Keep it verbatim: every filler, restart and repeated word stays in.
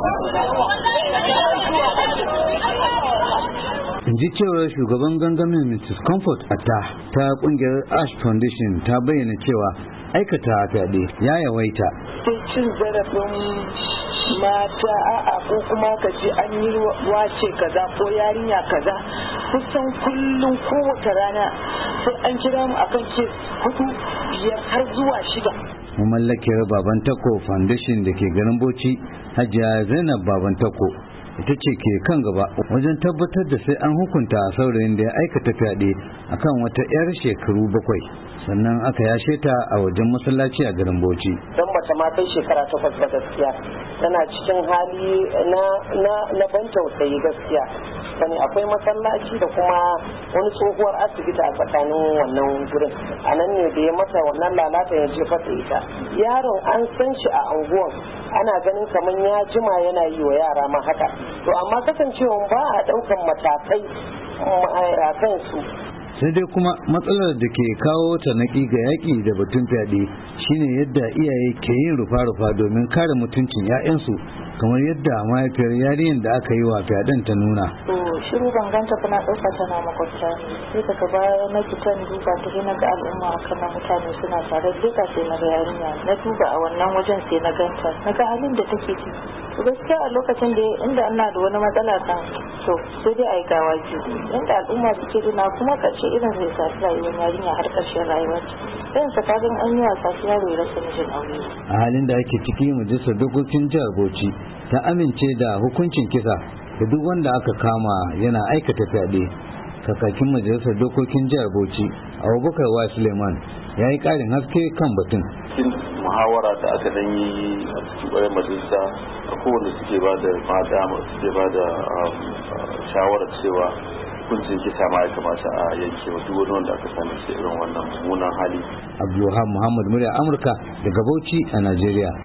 in ji cewar shugaban gangamin Missus Comfort Atta ta kungiyar Ash Foundation ta bayyana cewa aikata fyaɗe ya yawaita. Sai cin zarafin mata a'a ko kuma ka ce an yi wace kaza ko yarinya kaza kusan kullum kowace rana sai an kira mu akan ke hudu biyar har zuwa shida. Mamallakiyar Baban Tako Foundation da ke garin Bauchi, Hajiya Zainab Baban Tako, ita ce ke kan gaba wajen tabbatar da sai an hukunta saurayin da ya aikata fyaɗe akan wata 'yar shekaru bakwai, sannan aka yashe ta a wajen masallaci a garin Bauchi. Don mace ma kai shekara takwas ba gaskiya tana cikin hali na na na ban tausayi gaskiya. Sani akwai masallaci da kuma wani tsohuwar asibiti a tsakanin wannan gurin. A nan ne da ya mata wannan lalata ya jefa da ita. Yaron an san shi a anguwan, ana ganin kamar ya jima yana yi wa yara ma haka. To amma kasancewa ba a ɗaukan matakai a kansu. Sai dai kuma matsalar da ke kawo tanaki ga yaƙi da batun fyaɗe shine yadda iyaye ke yin rufa-rufa domin kare mutuncin 'ya'yansu, kamar yadda mahaifiyar yarinyar da aka yi wa fyaɗen ta nuna. Shiru ban ganta kuna ɗauka tana makwabta sai daga baya na fitan duba ta sai na ga al'umma kana mutane suna tare duka sai na ga yarinya na duba a wannan wajen sai na ganta na ga halin da take ciki. To gaskiya a lokacin da inda ana da wani matsala kan to sai dai a yi gawa biyu inda al'umma suke duna kuma ƙarshe irin zai shafi rayuwar yarinya har ƙarshen rayuwar irin tsakanin an yi wasa su yaro ya rasa mijin aure. A halin da ake ciki majalisar dokokin jihar Bauchi ta amince da hukuncin kisa da duk wanda aka kama yana aikata fyaɗe. Kakakin majalisar dokokin jihar Bauchi Abubakar wa Suleiman ya yi ƙarin haske kan batun. Cikin muhawara da aka dan yi a cikin ƙwarar majalisa a kowanne suke ba da mata suke ba da shawarar cewa hukuncin kisa ma ya kamata a yanke wa duk wani wanda aka sami shi irin wannan mummunan hali. Abdulwahab Muhammad, murya Amurka daga Bauchi a Najeriya.